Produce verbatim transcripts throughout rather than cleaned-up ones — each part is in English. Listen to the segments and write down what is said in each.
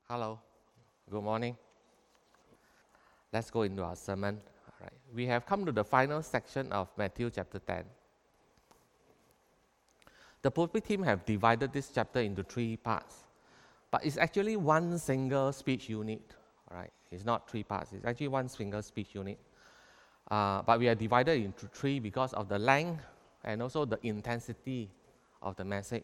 Hello, good morning. Let's go into our sermon. All right. We have come to the final section of Matthew chapter ten. The pulpit team have divided this chapter into three parts, but it's actually one single speech unit. All right. It's not three parts, it's actually one single speech unit. Uh, but we are divided into three because of the length and also the intensity of the message.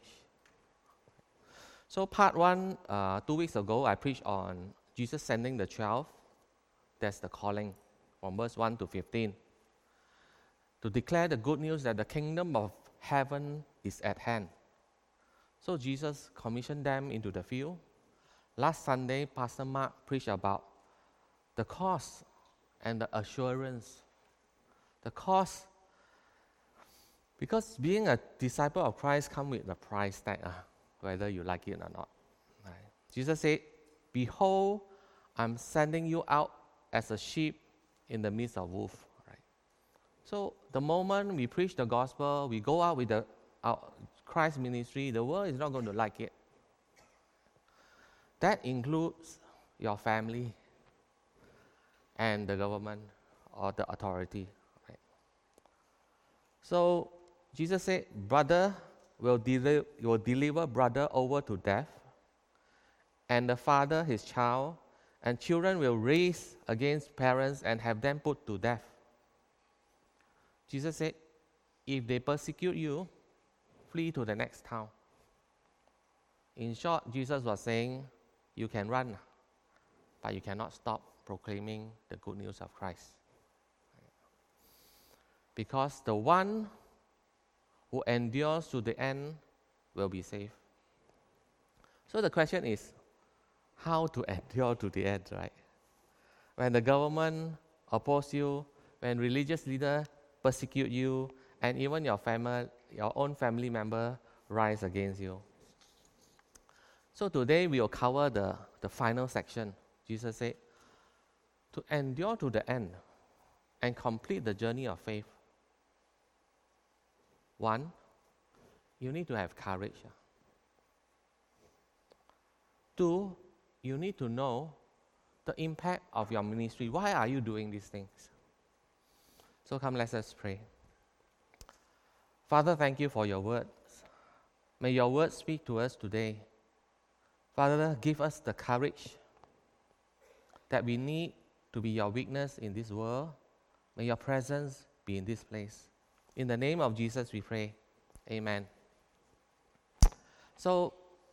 So part one, uh, two weeks ago, I preached on Jesus sending the twelve. That's the calling, from verse one to fifteen. To declare the good news that the kingdom of heaven is at hand. So Jesus commissioned them into the field. Last Sunday, Pastor Mark preached about the cost and the assurance. The cost, because being a disciple of Christ comes with a price tag. Uh, whether you like it or not. Right. Jesus said, "Behold, I'm sending you out as a sheep in the midst of wolves." Right. So the moment we preach the gospel, we go out with the our Christ ministry, the world is not going to like it. That includes your family and the government or the authority. Right. So Jesus said, brother will, deli- will deliver brother over to death, and the father his child, and children will raise against parents and have them put to death. Jesus said, if they persecute you, flee to the next town. In short, Jesus was saying, you can run, but you cannot stop proclaiming the good news of Christ. Because the one who endures to the end will be saved. So the question is, how to endure to the end, right? When the government oppose you, when religious leaders persecute you, and even your family, your own family member rise against you. So today we will cover the, the final section. Jesus said, to endure to the end and complete the journey of faith. One, you need to have courage. Two, you need to know the impact of your ministry. Why are you doing these things? So come, let us pray. Father, thank you for your words. May your words speak to us today. Father, give us the courage that we need to be your witness in this world. May your presence be in this place. In the name of Jesus we pray. Amen. So,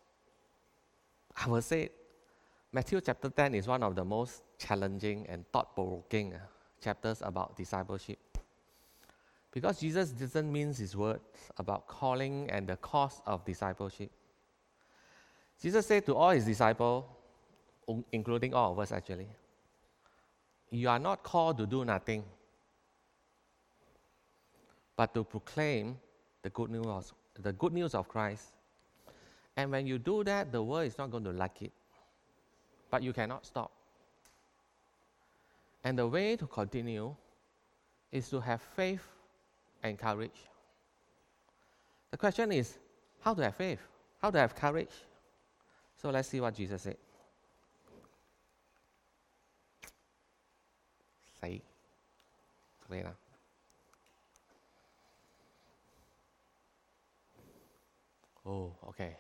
I will say Matthew chapter ten is one of the most challenging and thought-provoking uh, chapters about discipleship. Because Jesus doesn't mince his words about calling and the cost of discipleship. Jesus said to all his disciples, including all of us actually, you are not called to do nothing, but to proclaim the good news of, the good news of Christ. And when you do that, the world is not going to like it. But you cannot stop. And the way to continue is to have faith and courage. The question is, how to have faith? How to have courage? So let's see what Jesus said. Say, wait now. Oh, okay.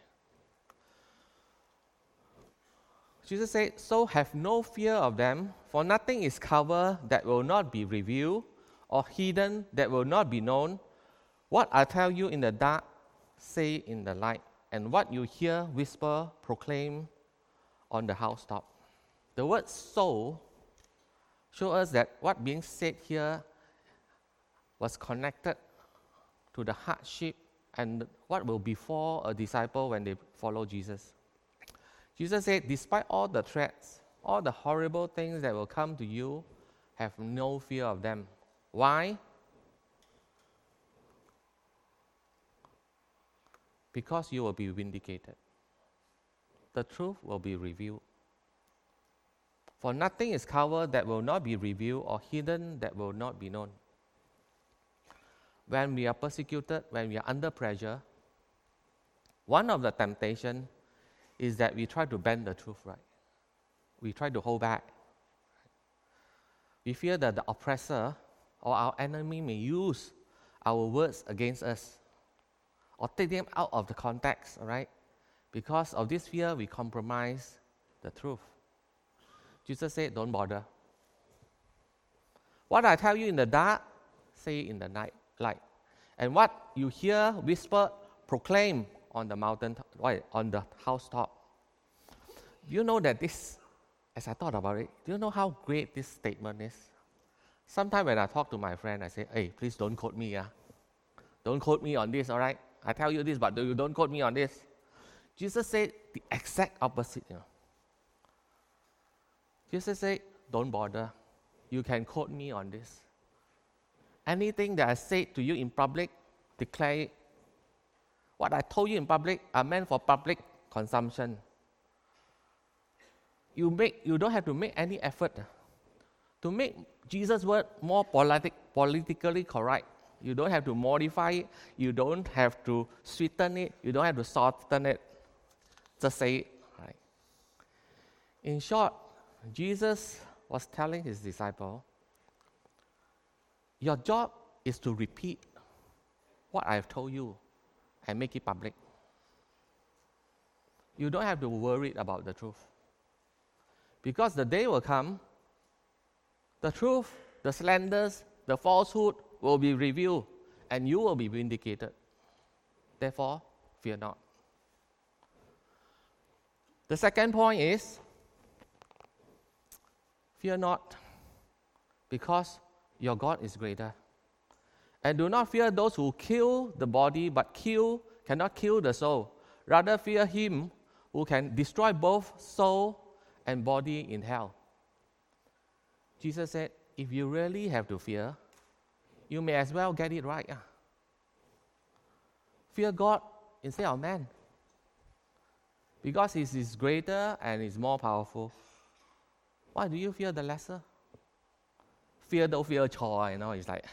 Jesus said, so have no fear of them, for nothing is covered that will not be revealed, or hidden that will not be known. What I tell you in the dark, say in the light, and what you hear whisper, proclaim on the housetop. The word so shows us that what being said here was connected to the hardship and what will befall a disciple when they follow Jesus. Jesus said, despite all the threats, all the horrible things that will come to you, have no fear of them. Why? Because you will be vindicated. The truth will be revealed. For nothing is covered that will not be revealed, or hidden that will not be known. When we are persecuted, when we are under pressure, one of the temptations is that we try to bend the truth, right? we try to hold back. We fear that the oppressor or our enemy may use our words against us or take them out of the context, all right? Because of this fear, we compromise the truth. Jesus said, don't bother. What I tell you in the dark, say it in the night light. And what you hear whispered, proclaim on the mountain, right, on the housetop. Do you know that this, as I thought about it, do you know how great this statement is? Sometimes when I talk to my friend, I say, hey, please don't quote me. Yeah? Don't quote me on this, all right? I tell you this, but you don't quote me on this. Jesus said the exact opposite. You know. Jesus said, don't bother. You can quote me on this. Anything that I said to you in public, declare it. What I told you in public are meant for public consumption. You, make, you don't have to make any effort to make Jesus' word more politic, politically correct. You don't have to modify it. You don't have to sweeten it. You don't have to soften it. Just say it. Right? In short, Jesus was telling his disciple, your job is to repeat what I have told you and make it public. You don't have to worry about the truth. Because the day will come, the truth, the slanders, the falsehood will be revealed, and you will be vindicated. Therefore, fear not. The second point is, fear not, because your God is greater. And do not fear those who kill the body, but kill, cannot kill the soul. Rather fear him who can destroy both soul and body in hell. Jesus said, if you really have to fear, you may as well get it right. Fear God instead of man. Because he is greater and is more powerful. Why do you fear the lesser? Fear don't fear chore, you know, it's like,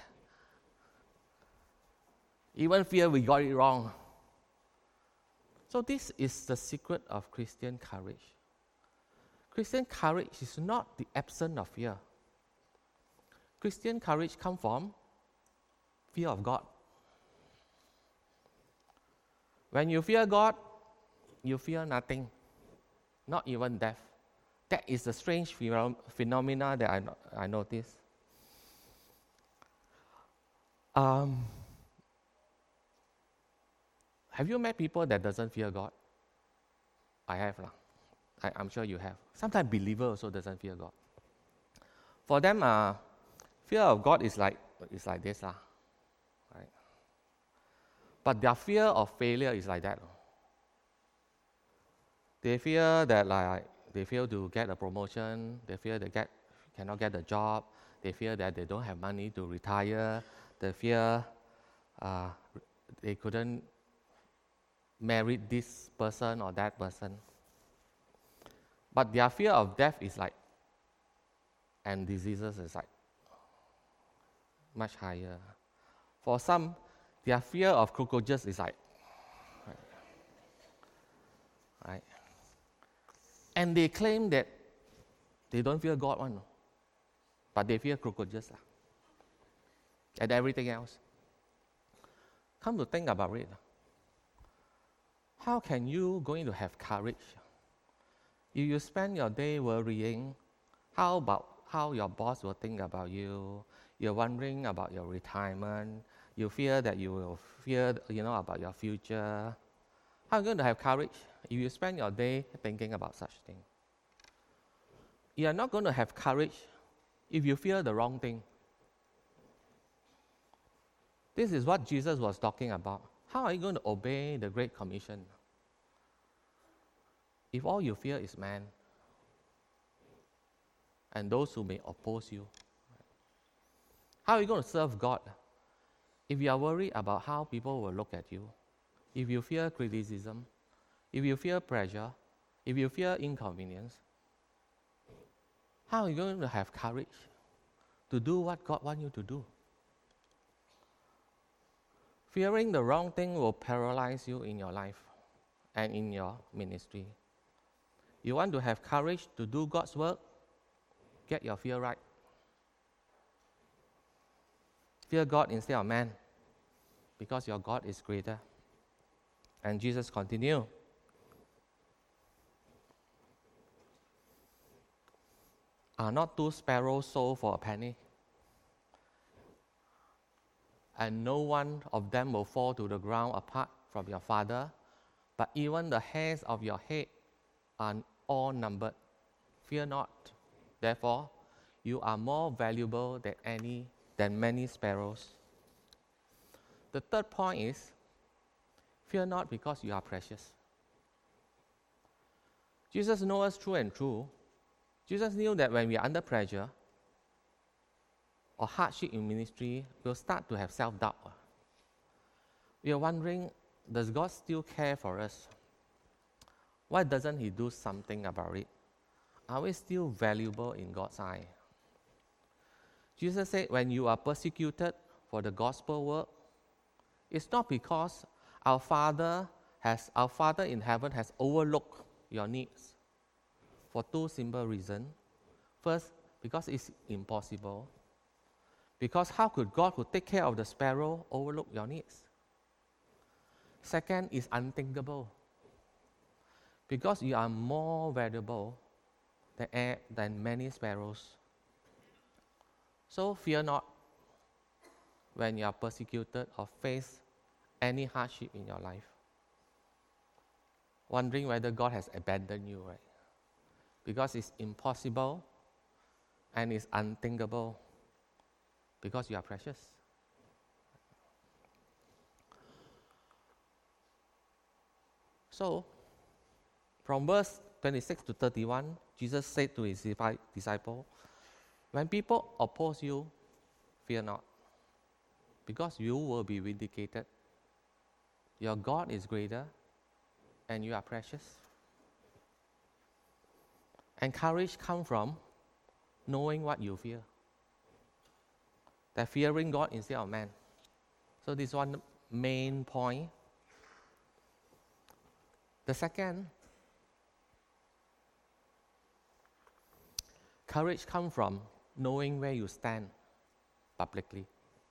even fear we got it wrong. So this is the secret of Christian courage. Christian courage is not the absence of fear. Christian courage comes from fear of God. When you fear God, you fear nothing, not even death. That is a strange phenom- phenomena that I, no- I noticed. Um, have you met people that doesn't fear God? I have. Lah. I, I'm sure you have. Sometimes believers also doesn't fear God. For them, uh, fear of God is like is like this, lah, right? But their fear of failure is like that. They fear that like they fail to get a promotion. They fear they get cannot get a job. They fear that they don't have money to retire. They fear uh, they couldn't marry this person or that person. But their fear of death is like, and diseases is like much higher. For some, their fear of cockroaches is like, right? right? And they claim that they don't fear God one, but they fear cockroaches lah, and everything else. Come to think about it, how can you going to have courage if you spend your day worrying? How about how your boss will think about you? You're wondering about your retirement. You fear that you will fear, you know, about your future. How are you going to have courage if you spend your day thinking about such things? You are not going to have courage if you fear the wrong thing. This is what Jesus was talking about. How are you going to obey the Great Commission if all you fear is man and those who may oppose you? How are you going to serve God if you are worried about how people will look at you? If you fear criticism, if you fear pressure, if you fear inconvenience, how are you going to have courage to do what God wants you to do? Fearing the wrong thing will paralyze you in your life and in your ministry. You want to have courage to do God's work? Get your fear right. Fear God instead of man, because your God is greater. And Jesus continued. Are not two sparrows sold for a penny? And no one of them will fall to the ground apart from your Father, but even the hairs of your head are all numbered. Fear not. Therefore, you are more valuable than any than many sparrows. The third point is, fear not because you are precious. Jesus knows us through and through. Jesus knew that when we are under pressure or hardship in ministry, we'll start to have self-doubt. We are wondering, does God still care for us? Why doesn't He do something about it? Are we still valuable in God's eye? Jesus said, when you are persecuted for the gospel work, it's not because our Father has, our Father in heaven has overlooked your needs for two simple reasons. First, because it's impossible. Because how could God, who take care of the sparrow, overlook your needs? Second, is unthinkable. Because you are more valuable than, than many sparrows. So fear not when you are persecuted or face any hardship in your life. Wondering whether God has abandoned you, right? Because it's impossible and it's unthinkable because you are precious. So, from verse twenty-six to thirty-one, Jesus said to his disciples, when people oppose you, fear not, because you will be vindicated. Your God is greater, and you are precious. And courage comes from knowing what you fear. That fearing God instead of man. So this is one main point. The second, courage comes from knowing where you stand publicly.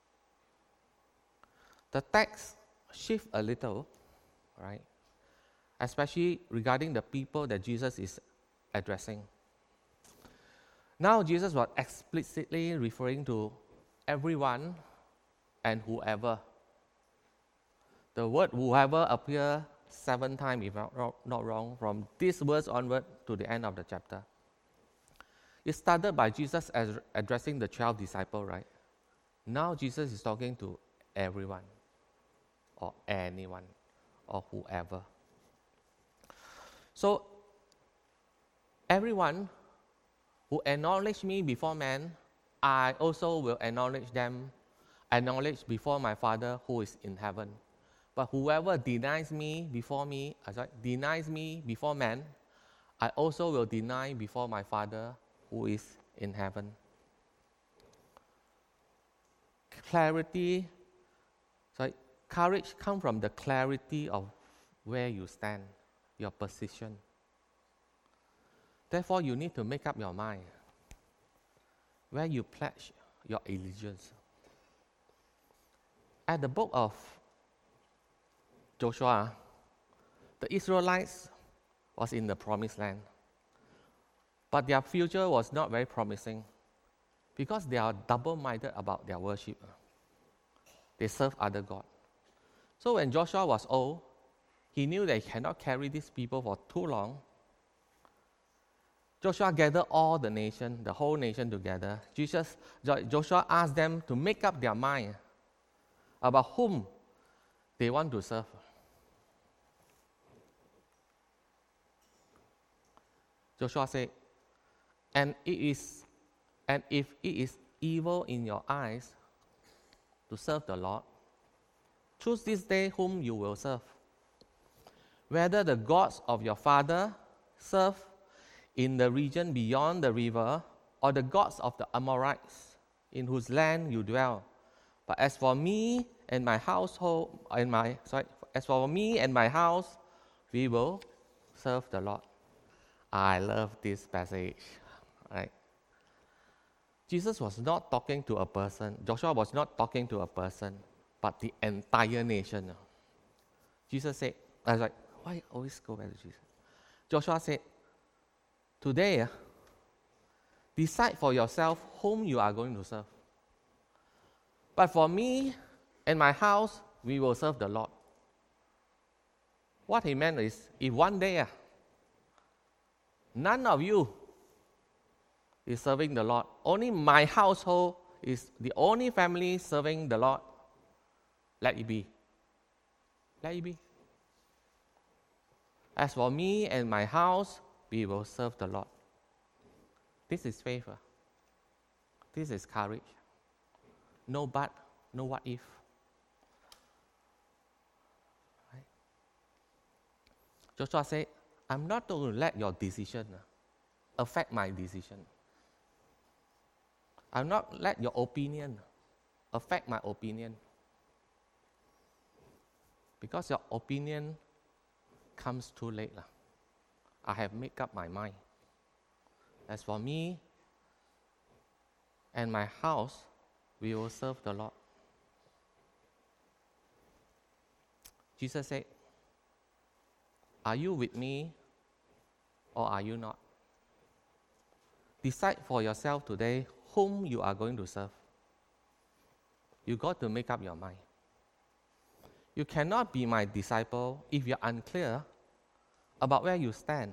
The text shifts a little, right? Especially regarding the people that Jesus is addressing. Now Jesus was explicitly referring to everyone and whoever. The word whoever appears seven times, if I'm not wrong, from this verse onward to the end of the chapter. It started by Jesus as addressing the twelve disciples, right? Now Jesus is talking to everyone, or anyone, or whoever. So, everyone who acknowledge me before man, I also will acknowledge them, acknowledge before my Father who is in heaven. But whoever denies me before me, uh, sorry, denies me before man, I also will deny before my Father who is in heaven. Clarity, sorry, courage comes from the clarity of where you stand, your position. Therefore, you need to make up your mind where you pledge your allegiance. At the book of Joshua, the Israelites was in the promised land. But their future was not very promising because they are double-minded about their worship. They serve other gods. So when Joshua was old, he knew that he cannot carry these people for too long. Joshua gathered all the nation, the whole nation together. Jesus, Joshua asked them to make up their mind about whom they want to serve. Joshua said, and it is, and if it is evil in your eyes to serve the Lord, choose this day whom you will serve. Whether the gods of your father serve in the region beyond the river, or the gods of the Amorites, in whose land you dwell. But as for me and my household, and my sorry, as for me and my house, we will serve the Lord. I love this passage. Right? Jesus was not talking to a person. Joshua was not talking to a person, but the entire nation. Jesus said, I was like, why always go back to Jesus? Joshua said, today, uh, decide for yourself whom you are going to serve. But for me and my house, we will serve the Lord. What he meant is, if one day, uh, none of you is serving the Lord, only my household is the only family serving the Lord, let it be. Let it be. As for me and my house, we will serve the Lord. This is faith. Uh. This is courage. No but, no what if. Right? Joshua said, I'm not going to let your decision uh, affect my decision. I'll not let your opinion affect my opinion. Because your opinion comes too late. Uh. I have made up my mind. As for me and my house, we will serve the Lord. Jesus said, are you with me or are you not? Decide for yourself today whom you are going to serve. You got to make up your mind. You cannot be my disciple if you're unclear about where you stand.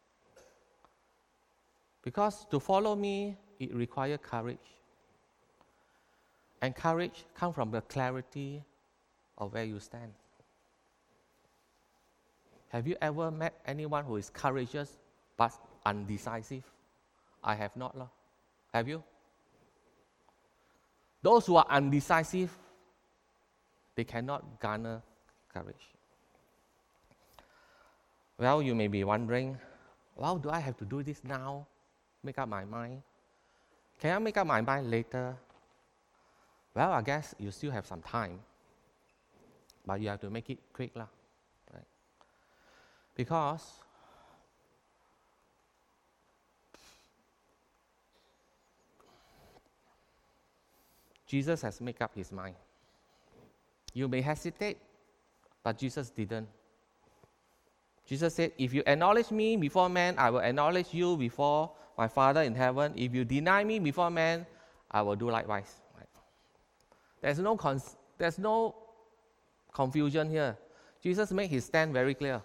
Because to follow me, it requires courage. And courage comes from the clarity of where you stand. Have you ever met anyone who is courageous but undecisive? I have not. Lah. Have you? Those who are undecisive, they cannot garner courage. Well, you may be wondering, well, do I have to do this now? Make up my mind? Can I make up my mind later? Well, I guess you still have some time, but you have to make it quick, lah, right? Because Jesus has made up his mind. You may hesitate, but Jesus didn't. Jesus said, if you acknowledge me before man, I will acknowledge you before my Father in heaven. If you deny me before man, I will do likewise. Right? There's no cons- there's no confusion here. Jesus made his stand very clear.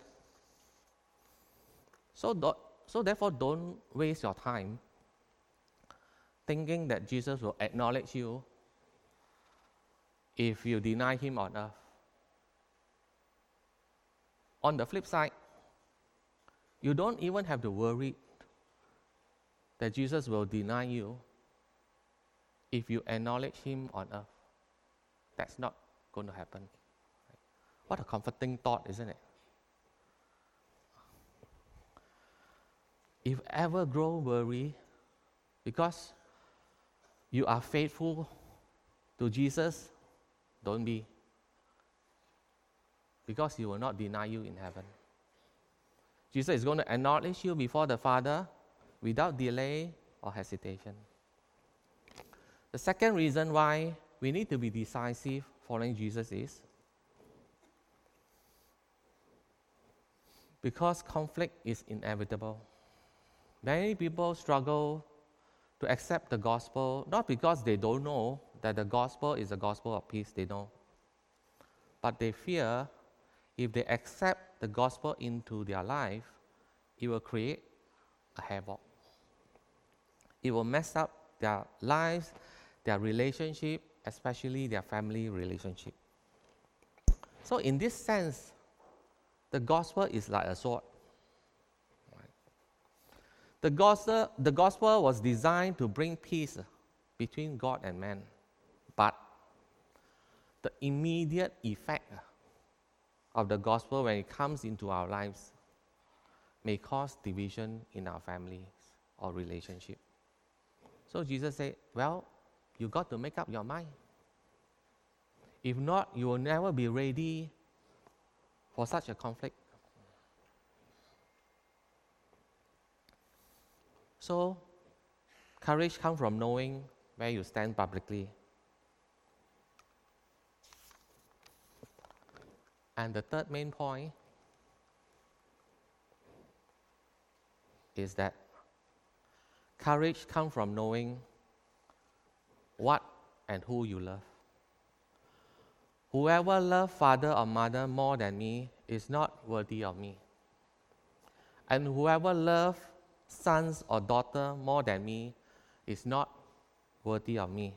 So, do- so therefore, don't waste your time thinking that Jesus will acknowledge you if you deny him on earth. On the flip side, you don't even have to worry that Jesus will deny you if you acknowledge him on earth. That's not going to happen. What a comforting thought, isn't it? If ever grow worry because you are faithful to Jesus, don't be. Because he will not deny you in heaven. Jesus is going to acknowledge you before the Father without delay or hesitation. The second reason why we need to be decisive following Jesus is because conflict is inevitable. Many people struggle to accept the gospel, not because they don't know that the gospel is a gospel of peace, they know. But they fear if they accept the gospel into their life, it will create a havoc. It will mess up their lives, their relationship, especially their family relationship. So in this sense, the gospel is like a sword. Right? The gospel, the gospel was designed to bring peace between God and man. But the immediate effect of the gospel when it comes into our lives may cause division in our families or relationship. So Jesus said, well, you got to make up your mind. If not, you will never be ready for such a conflict. So, courage comes from knowing where you stand publicly. And the third main point is that courage comes from knowing what and who you love. Whoever loves father or mother more than me is not worthy of me. And whoever loves sons or daughter more than me is not worthy of me.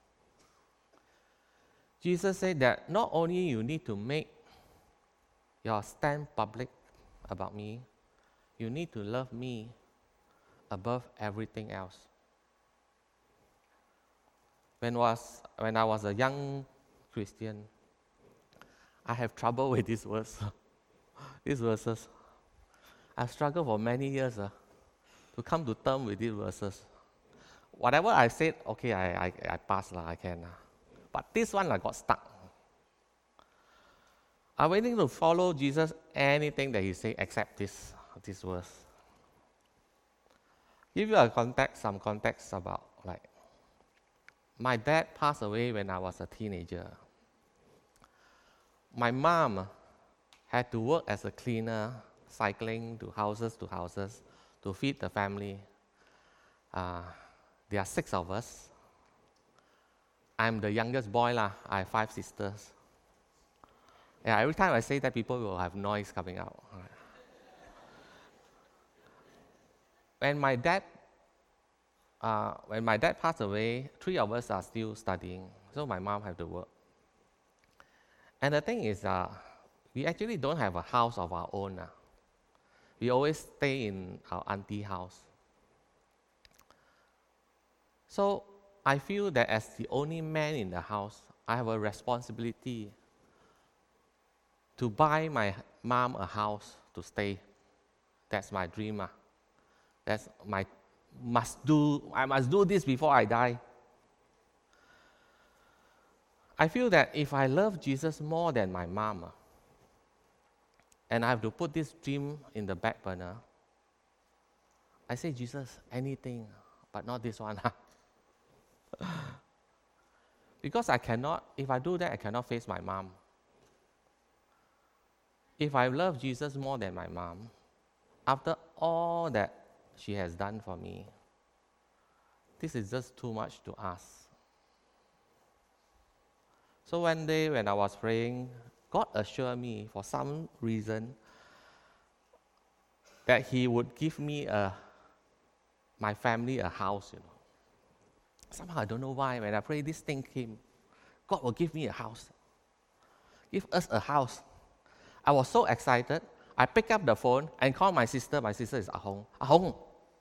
Jesus said that not only you need to make your stand public about me, you need to love me above everything else. When was when I was a young Christian, I have trouble with these words, these verses. I've struggled for many years uh, to come to terms with these verses. Whatever I said, okay, I I, I pass, lah, I can. Uh. But this one I got stuck. I'm waiting to follow Jesus, anything that he say except this, this verse. Give you a context, some context about like my dad passed away when I was a teenager. My mom had to work as a cleaner, cycling to houses to houses to feed the family. Uh, there are six of us. I'm the youngest boy, lah. I have five sisters. Yeah, every time I say that, people will have noise coming out. When my dad, uh, when my dad passed away, three of us are still studying, so my mom had to work. And the thing is, uh, we actually don't have a house of our own. Uh. We always stay in our auntie house. So I feel that as the only man in the house, I have a responsibility to buy my mom a house to stay. That's my dream. Uh. That's my must do. I must do this before I die. I feel that if I love Jesus more than my mom, uh, and I have to put this dream in the back burner, I say, Jesus, anything, but not this one. Because I cannot, if I do that, I cannot face my mom. If I love Jesus more than my mom, after all that she has done for me, this is just too much to ask. So one day when I was praying, God assured me for some reason that He would give me a, my family a house, you know. Somehow I don't know why, when I pray, this thing came. God will give me a house. Give us a house. I was so excited. I picked up the phone and called my sister. My sister is Ah Hong. Ah Hong,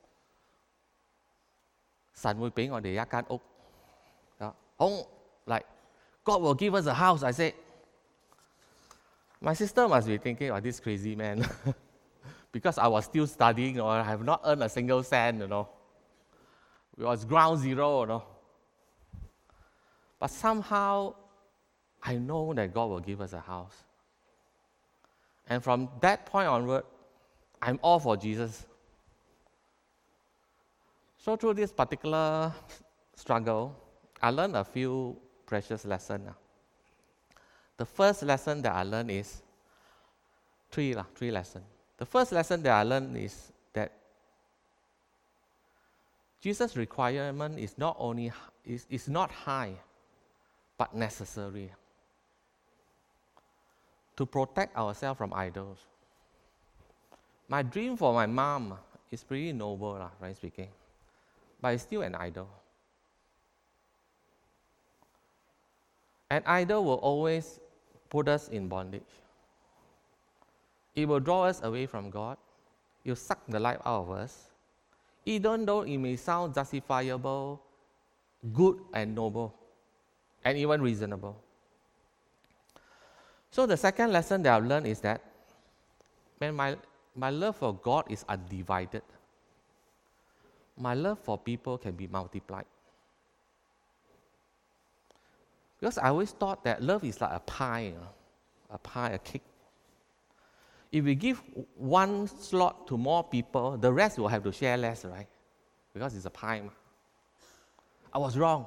神會俾我哋一間屋。Hong, like, God will give us a house, I said. My sister must be thinking, oh, this crazy man. Because I was still studying, or I have not earned a single cent, you know. It was ground zero, you know. But somehow, I know that God will give us a house. And from that point onward, I'm all for Jesus. So through this particular struggle, I learned a few precious lessons. The first lesson that I learned is three, three lessons. The first lesson that I learned is that Jesus' requirement is not only is, is not high, but necessary to protect ourselves from idols. My dream for my mom is pretty noble, right speaking, but it's still an idol. An idol will always put us in bondage. It will draw us away from God. It will suck the life out of us. Even though it may sound justifiable, good and noble, and even reasonable. So the second lesson that I've learned is that man, my, my love for God is undivided. My love for people can be multiplied. Because I always thought that love is like a pie, you know, a pie, a cake. If we give one slot to more people, the rest will have to share less, right? because it's a pie. I was wrong.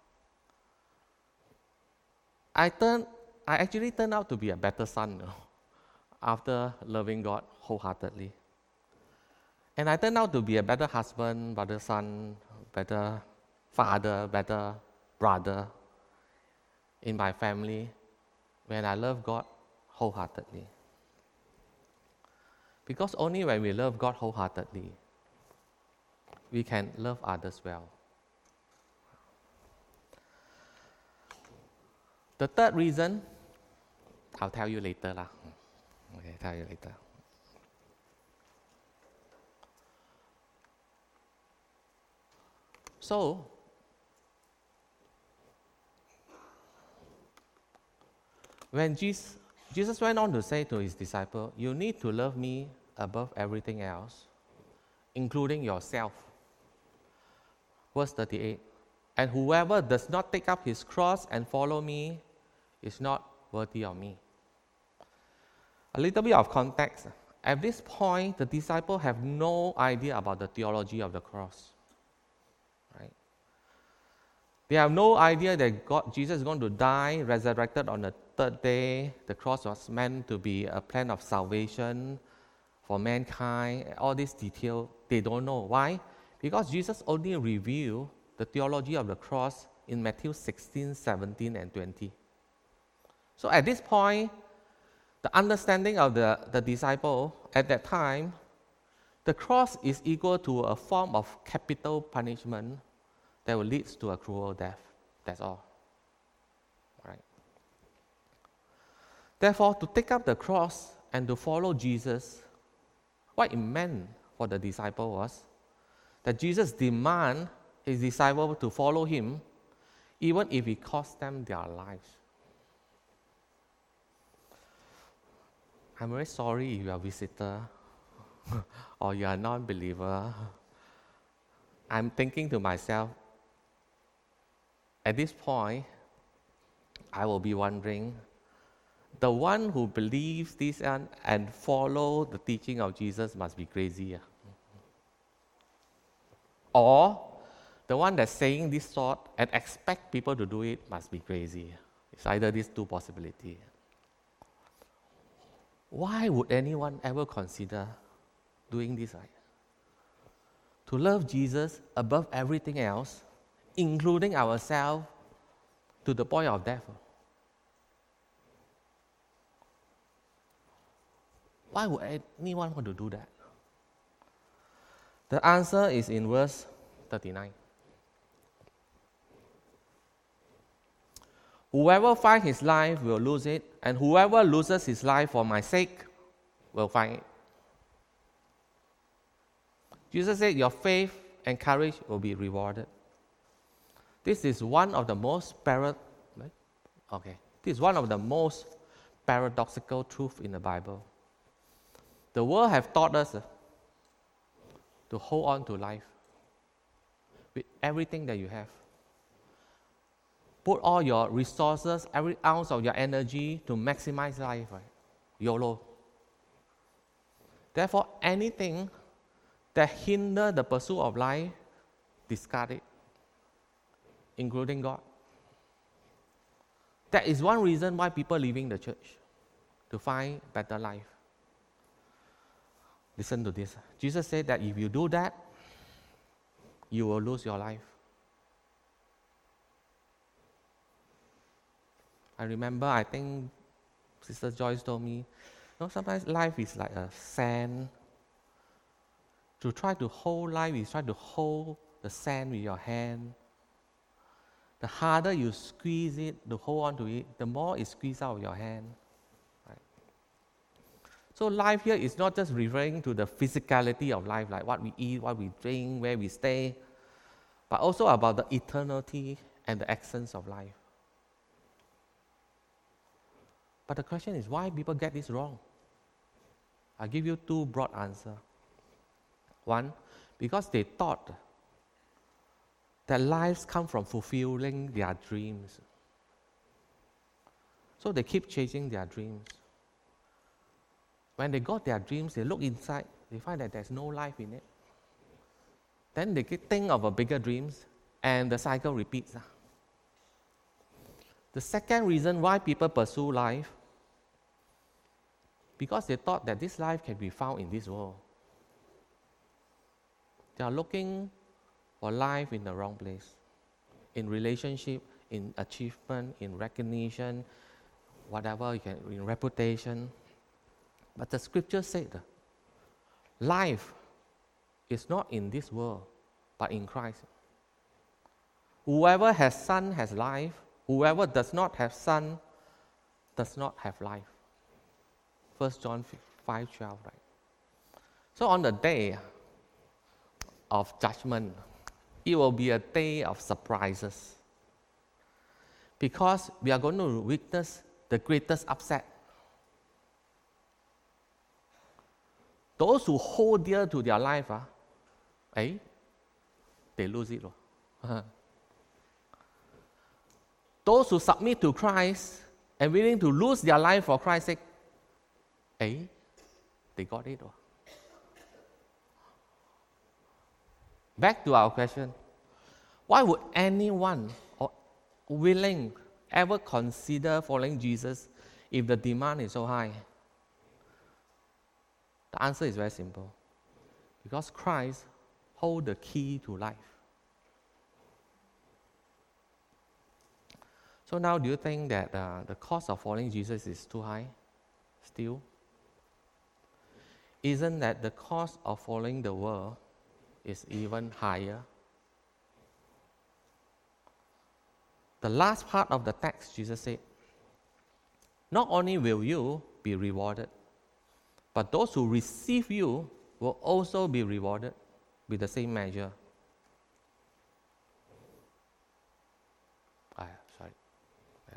I turned, I actually turned out to be a better son, you know, after loving God wholeheartedly. And I turned out to be a better husband, better son, better father, better brother in my family when I love God wholeheartedly. Because only when we love God wholeheartedly, we can love others well. The third reason, I'll tell you later lah. Okay, tell you later. So, when Jesus, Jesus went on to say to his disciple, you need to love me above everything else, including yourself. Verse thirty-eight, and whoever does not take up his cross and follow me is not worthy of me. A little bit of context. At this point, the disciples have no idea about the theology of the cross. Right? They have no idea that God, Jesus is going to die, resurrected on the third day. The cross was meant to be a plan of salvation for mankind. All these details, they don't know. Why? Because Jesus only revealed the theology of the cross in Matthew sixteen, seventeen, and twenty. So at this point, the understanding of the, the disciple at that time, the cross is equal to a form of capital punishment that will lead to a cruel death. That's all. Right? Therefore, to take up the cross and to follow Jesus, what it meant for the disciple was that Jesus demands his disciples to follow him, even if it costs them their lives. I'm very sorry if you are a visitor or you are a non-believer. I'm thinking to myself, at this point, I will be wondering, the one who believes this and, and follow the teaching of Jesus must be crazy. Or the one that's saying this thought and expect people to do it must be crazy. It's either these two possibilities. Why would anyone ever consider doing this? Right? To love Jesus above everything else, including ourselves, to the point of death. Why would anyone want to do that? The answer is in verse thirty-nine. Whoever finds his life will lose it, and whoever loses his life for my sake will find it. Jesus said, your faith and courage will be rewarded. This is one of the most parad- okay. This is one of the most paradoxical truths in the Bible. The world have taught us uh, to hold on to life with everything that you have. Put all your resources, every ounce of your energy to maximize life, right? YOLO. Therefore, anything that hinder the pursuit of life, discard it, including God. That is one reason why people leaving the church, to find better life. Listen to this. Jesus said that if you do that, you will lose your life. I remember, I think Sister Joyce told me, you know, sometimes life is like a sand. To try to hold life is try to hold the sand with your hand. The harder you squeeze it to hold on to it, the more it squeezes out of your hand. Right? So life here is not just referring to the physicality of life, like what we eat, what we drink, where we stay, but also about the eternity and the essence of life. But the question is, why people get this wrong? I'll give you two broad answers. One, because they thought that lives come from fulfilling their dreams. So they keep chasing their dreams. When they got their dreams, they look inside, they find that there's no life in it. Then they think of a bigger dreams, and the cycle repeats. The second reason why people pursue life, because they thought that this life can be found in this world. They are looking for life in the wrong place, in relationship, in achievement, in recognition, whatever you can, in reputation. But the scripture said, life is not in this world, but in Christ. Whoever has Son has life. Whoever does not have Son does not have life. First John five twelve, right? So on the day of judgment, it will be a day of surprises. Because we are going to witness the greatest upset. Those who hold dear to their life, ah, eh, they lose it. Those who submit to Christ and willing to lose their life for Christ's sake, eh, they got it. Back to our question. Why would anyone or willing ever consider following Jesus if the demand is so high? The answer is very simple. Because Christ holds the key to life. So now, do you think that uh, the cost of following Jesus is too high still? Isn't that the cost of following the world is even higher? The last part of the text, Jesus said, not only will you be rewarded, but those who receive you will also be rewarded with the same measure. Ah, sorry. Yeah.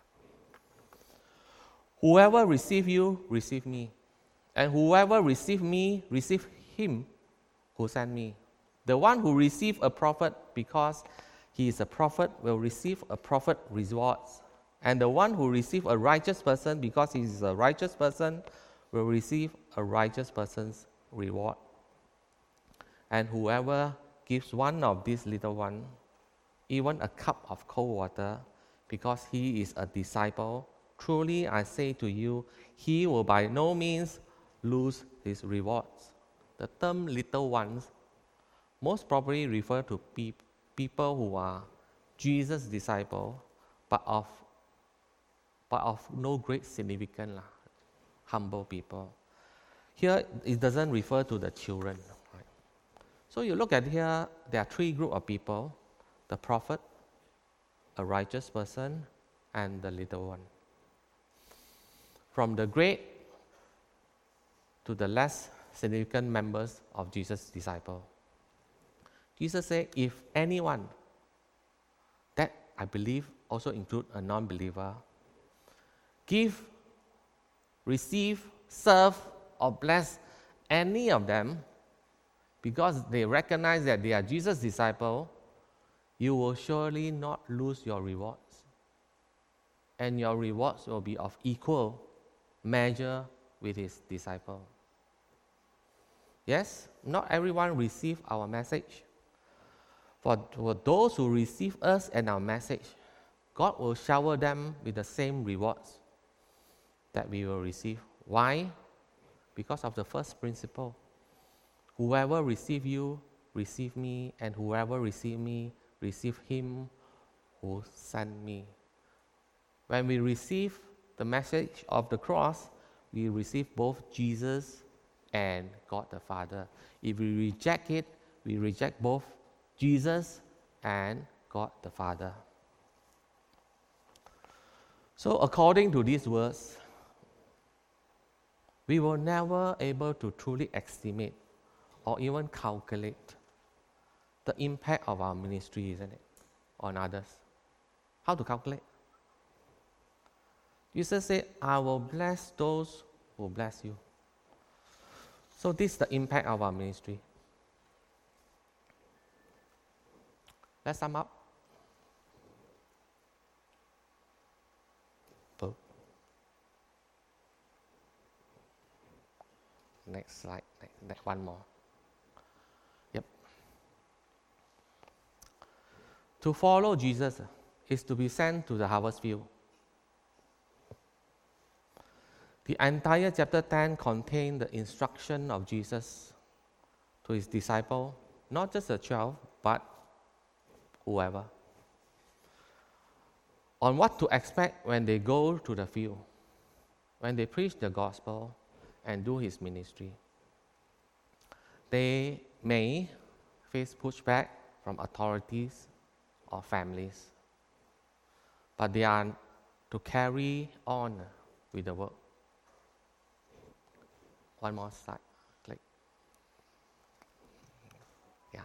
Whoever receive you, receive me. And whoever receive me, receive him who sent me. The one who receive a prophet because he is a prophet will receive a prophet rewards. And the one who receive a righteous person because he is a righteous person will receive a righteous person's reward. And whoever gives one of these little ones, even a cup of cold water, because he is a disciple, truly I say to you, he will by no means lose his rewards. The term little ones most probably refer to pe- people who are Jesus' disciples, but of, but of no great significance, lah. Humble people. Here, it doesn't refer to the children. Right? So you look at here, there are three groups of people: the prophet, a righteous person, and the little one. From the great to the less significant members of Jesus' disciples. Jesus said, if anyone, that I believe also include a non-believer, give, receive, serve, or bless any of them because they recognize that they are Jesus' disciple, you will surely not lose your rewards. And your rewards will be of equal measure with his disciple. Yes, not everyone receive our message. For, for those who receive us and our message, God will shower them with the same rewards that we will receive. Why? Because of the first principle. Whoever receive you, receive me, and whoever receive me, receive him who sent me. When we receive the message of the cross, we receive both Jesus and God the Father. If we reject it, we reject both Jesus and God the Father. So according to these words, we were never able to truly estimate or even calculate the impact of our ministry, isn't it, on others? How to calculate? Jesus said, I will bless those who bless you. So this is the impact of our ministry. Let's sum up. Boom. Next slide. Next, next, one more. Yep. To follow Jesus is to be sent to the harvest field. The entire chapter ten contains the instruction of Jesus to his disciple, not just the twelve, but whoever, on what to expect when they go to the field, when they preach the gospel and do his ministry. They may face pushback from authorities or families, but they are to carry on with the work. One more slide, click. Yeah.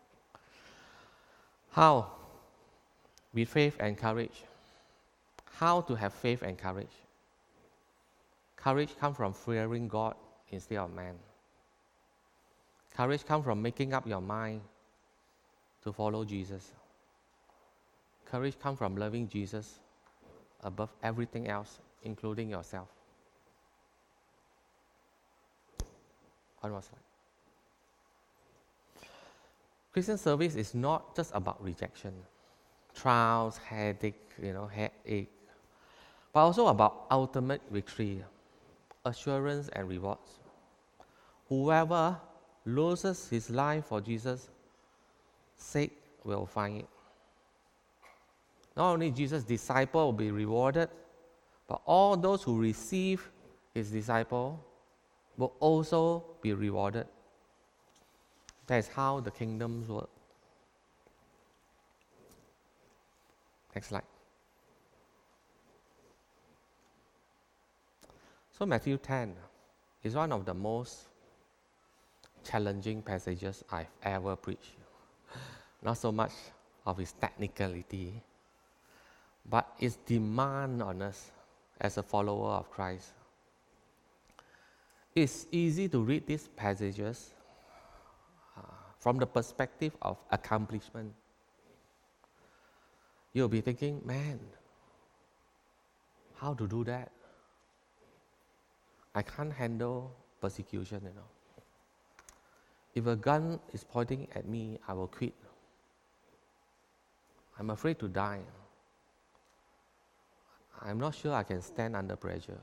How? With faith and courage. How to have faith and courage? Courage comes from fearing God instead of man. Courage comes from making up your mind to follow Jesus. Courage comes from loving Jesus above everything else, including yourself. One more slide. Christian service is not just about rejection, trials, headache, you know, headache, but also about ultimate victory, assurance and rewards. Whoever loses his life for Jesus' sake will find it. Not only Jesus' disciple will be rewarded, but all those who receive his disciple will also be rewarded. That is how the kingdoms work. Next slide. So Matthew ten is one of the most challenging passages I've ever preached. Not so much of its technicality, but its demand on us as a follower of Christ. It's easy to read these passages uh, from the perspective of accomplishment. You'll be thinking, man, how to do that? I can't handle persecution, you know. If a gun is pointing at me, I will quit. I'm afraid to die. I'm not sure I can stand under pressure.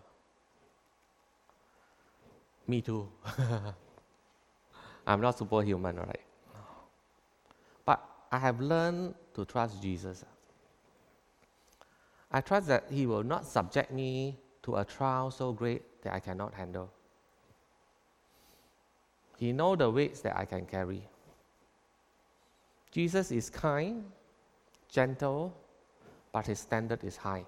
Me too. I'm not superhuman, right? But I have learned to trust Jesus. I trust that he will not subject me to a trial so great that I cannot handle. He knows the weights that I can carry. Jesus is kind, gentle, but his standard is high.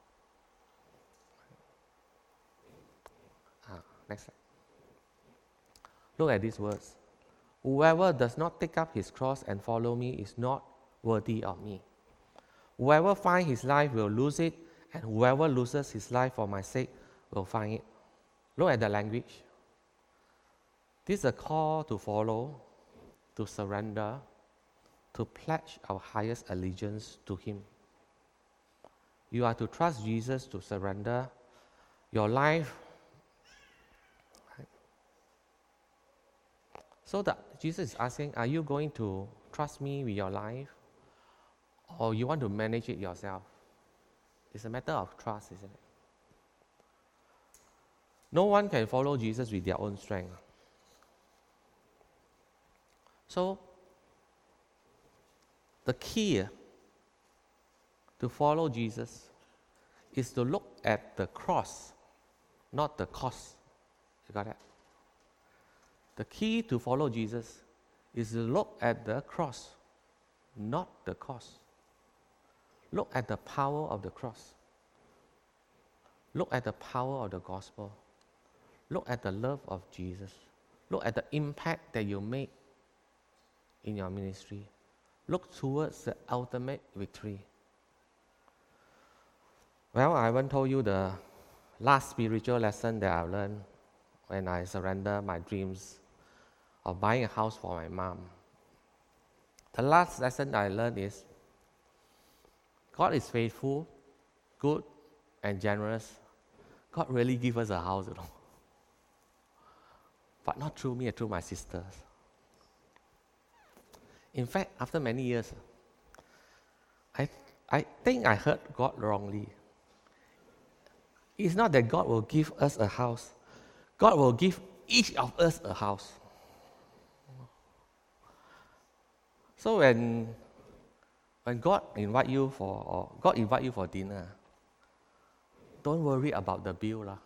Ah, next slide. Look at these words. Whoever does not take up his cross and follow me is not worthy of me. Whoever finds his life will lose it, and whoever loses his life for my sake will find it. Look at the language. This is a call to follow, to surrender, to pledge our highest allegiance to him. You are to trust Jesus, to surrender your life. So that Jesus is asking, are you going to trust me with your life? Or you want to manage it yourself? It's a matter of trust, isn't it? No one can follow Jesus with their own strength. So, the key to follow Jesus is to look at the cross, not the cost. You got that? The key to follow Jesus is to look at the cross, not the cost. Look at the power of the cross. Look at the power of the gospel. Look at the love of Jesus. Look at the impact that you make in your ministry. Look towards the ultimate victory. Well, I haven't told you the last spiritual lesson that I learned when I surrendered my dreams of buying a house for my mom. The last lesson I learned is God is faithful, good, and generous. God really gives us a house, you know. But not through me, through my sisters. In fact, after many years, I, I think I heard God wrongly. It's not that God will give us a house. God will give each of us a house. So when, when God invite you for, or God invite you for dinner, don't worry about the bill lah.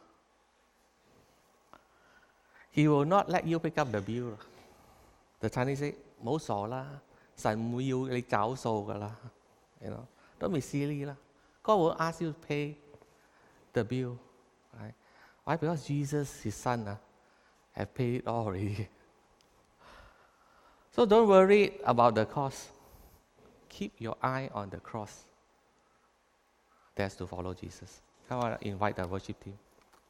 He will not let you pick up the bill. The Chinese say, 唔好傻啦，神唔會要你找數噶啦。You know, don't be silly lah. God will ask you to pay the bill, right? Why? Because Jesus, His Son, uh, have paid it all already. So don't worry about the cost. Keep your eye on the cross. That's to follow Jesus. Come on, invite the worship team.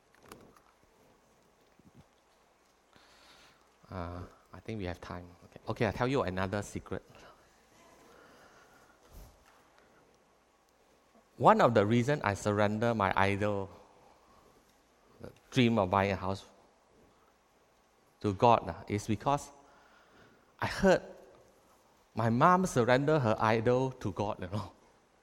Uh, I think we have time. Okay, okay, I'll tell you another secret. One of the reasons I surrender my idol, the dream of buying a house, to God uh, is because I heard my mom surrender her idol to God, you know.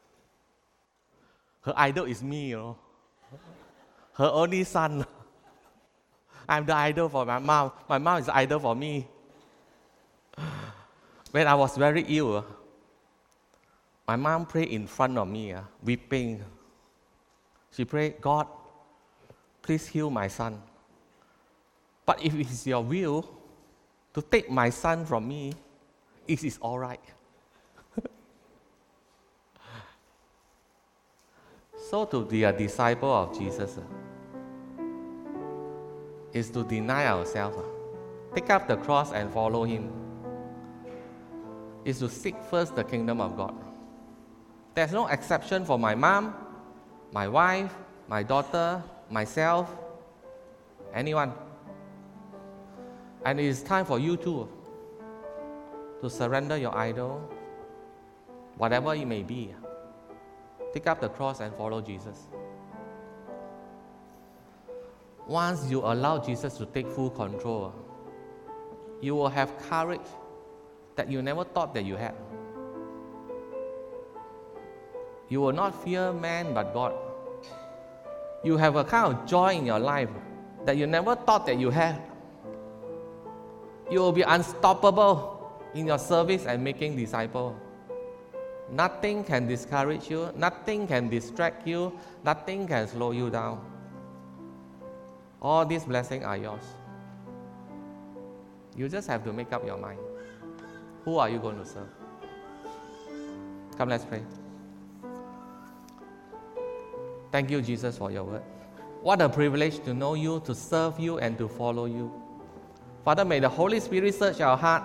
Her idol is me, you know. Her only son. I'm the idol for my mom. My mom is the idol for me. When I was very ill, my mom prayed in front of me, uh, weeping. She prayed, God, please heal my son. But if it is your will to take my son from me, it is all right. So to be a disciple of Jesus uh, is to deny ourselves, uh, take up the cross and follow Him. Is to seek first the kingdom of God. There's no exception for my mom, my wife, my daughter, myself, anyone. And it is time for you too to surrender your idol, whatever it may be. Take up the cross and follow Jesus. Once you allow Jesus to take full control, you will have courage that you never thought that you had. You will not fear man but God. You have a kind of joy in your life that you never thought that you had. You will be unstoppable in your service and making disciples. Nothing can discourage you, nothing can distract you, nothing can slow you down. All these blessings are yours. You just have to make up your mind. Who are you going to serve? Come, let's pray. Thank you, Jesus, for your word. What a privilege to know you, to serve you, and to follow you. Father, may the Holy Spirit search our heart.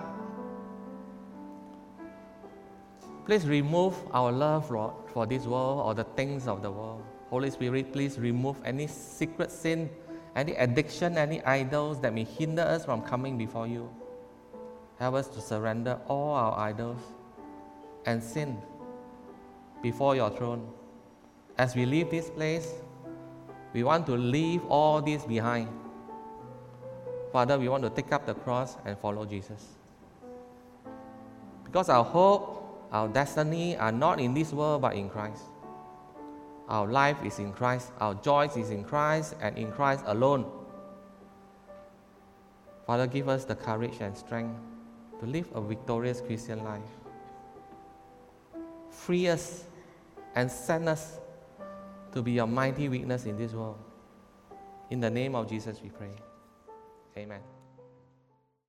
Please remove our love, Lord, for this world or the things of the world. Holy Spirit, please remove any secret sin, any addiction, any idols that may hinder us from coming before you. Help us to surrender all our idols and sin before your throne. As we leave this place, we want to leave all this behind. Father, we want to take up the cross and follow Jesus. Because our hope, our destiny are not in this world but in Christ. Our life is in Christ, our joy is in Christ and in Christ alone. Father, give us the courage and strength to live a victorious Christian life. Free us and send us to be your mighty witness in this world. In the name of Jesus we pray. Amen.